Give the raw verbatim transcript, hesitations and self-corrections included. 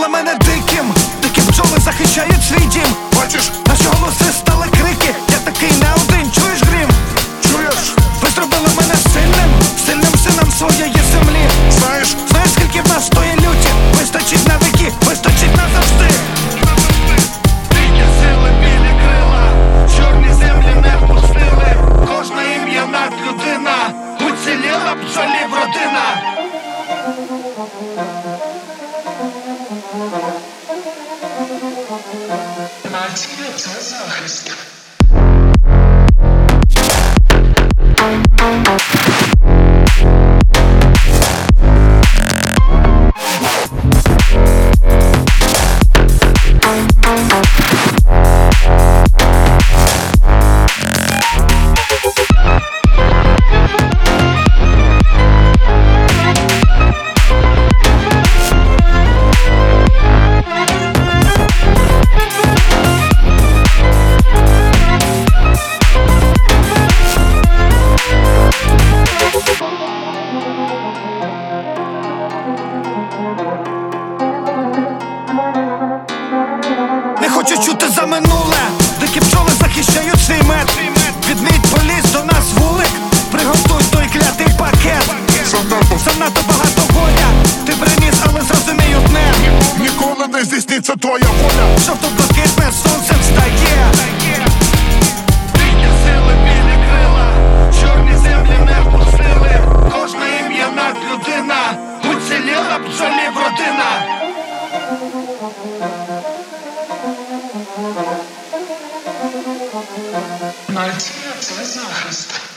зробила мене диким. Дикі бджоли захищають свій дім. Бачиш, наші голоси стали крики. Я такий не один, чуєш грім? чуєш? Ви зробили мене сильним, сильним сином своєї землі. Знаєш, Знаєш, скільки в нас стоє люті? Вистачить на віки, вистачить назавжди. Дикі сили, білі крила, чорні землі не впустили. Кожна ім'я над людина, уціліла бджолів родина. Нація – це захист. Не хочу чути за минуле. Дикі бджоли захищають свій мед. Відмідь поліз до нас вулик. Приготуй той клятий пакет. занадто Занадто багато горя. Ти приніс, але зрозумій одне. ніколи не здійсниться твоя воля. Жовто-блакитне сонцем встає. Дикі сили, білі крила, чорні землі не впустили. Кожна ім'я над людина, уціліла бджолів родина. Нація – це захист.